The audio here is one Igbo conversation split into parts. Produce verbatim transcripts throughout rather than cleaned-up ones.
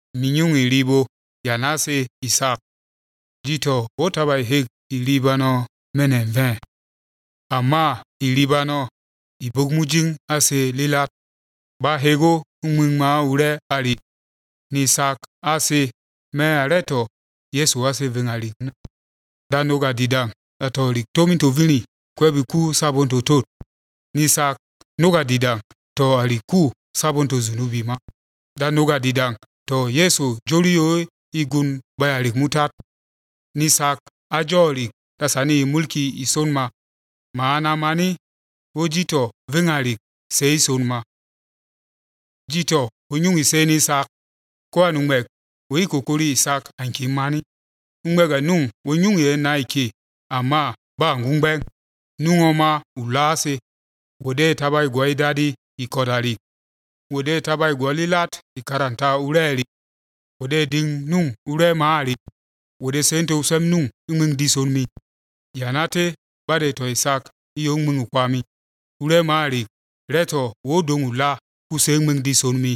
minyung ilibo yanase Isak. Jito wotaba hek ilibano menen ven. Ama ilibano ibogmujing ase lilat. Ba hego umingma ure ali. Nisak ase me areto Yesu ase vengali. Danoga didang ato lik tominto vini kwebiku sabonto tot. Nisak noga didang to aliku sabonto zunubima. Danoga didang to Yesu joliyo igun bayalik mutat. Nisak ajolik tasani mulki isonma. Maana mani o jito vengalik se isonma. Jito unyung ise nisak kwa nungmek we kokori Isak anki mani. Nungmega nung unyung ye naiki ama ba ngungbeng nungoma ulase. Wode taba igwa idadi ikodari. Wode taba igwa lilat ikaranta ureli. Wode ding nung ure maari. Wode sento usem nung uming disonmi. Yanate bade to Isak iyo uming ukwami. Ure maari reto wodong ula kuse uming disonmi.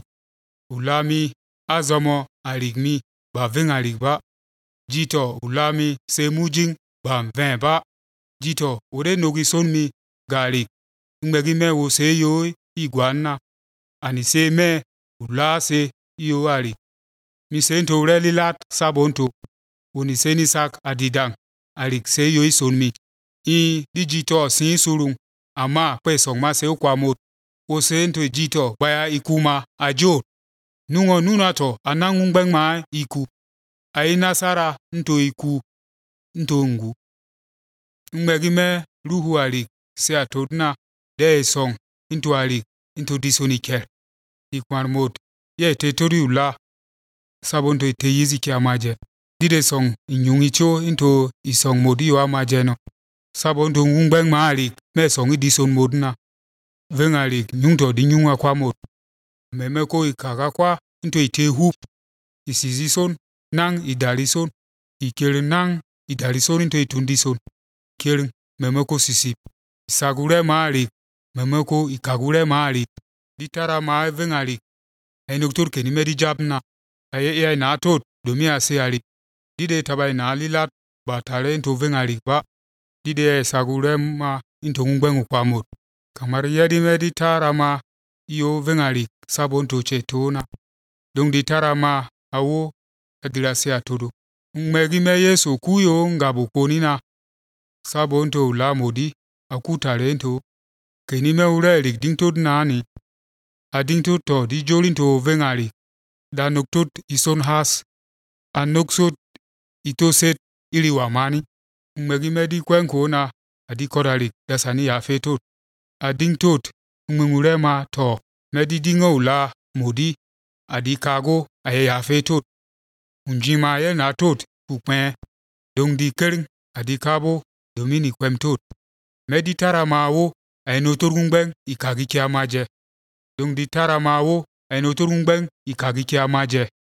Ulami azomo aligmi ba vengalig ba. Jito ulami se mujing ba mven ba. Jito wode nogi sonmi galig. Ngegi me wo se yo igwana. Ani se me ula se iyo ali. Mi sento ureli lat sabonto. Uni se Isak adidang. Alik se yo isonmi. I di jito sin surung. Ama kwe songma se ukwa mot. O sento jito baya ikuma ajo. Nungo nunato anangungbeng ma iku. Aina sara nto iku. Nto ngu. Ngegi me ruhu alik se atodna. De song into alik into disoniker. Ikwar mot. Ye te tori ula. Sabonto ite yizi ki amaje. Dide song inyung icho into isong modi yo amaje no. Sabonto ngungbeng ma alik me song idison modna. Veng alik nyungto di nyunga kwa mot. Memeko ikaga kwa into ite hup. Isizison nang idalison. Ikering nang idalison into itundison. Kering memeko sisip. Isagure ma alik. Memeko ikagure ma alik. Ditara ma veng alik. Enoktor keni medi jabna. Aye ya na tot domi ase alik. Dide taba na lilat batale into veng alik ba. Dide sagure ma into ngungbeng ukwa mot. Kamar yedi medi tara ma iyo veng alik sabonto che tona. Dong ditara ma awo adilase atodo. Ngmegi me Yesu kuyo ngabu konina. Sabonto ula modi akutale into. Keni me ure lik dingtod nani. Adingtod to di jolinto veng alik. Danoktod ison has. Anoksod itoset ili wamani. Ngmegi me di kwen kona adikodalik dasani ya fetod. Adingtod ngmengure ma to. Medi dingo ula modi adikago aye ya fetod. Unjima ye na tot kukme. Dong di kering adikabo domini kwem tot. Medi tara ma wo aye notor ngungbeng ikagi ki amaje. Dong di tara ma wo aye notor ngungbeng ikagi ki amaje.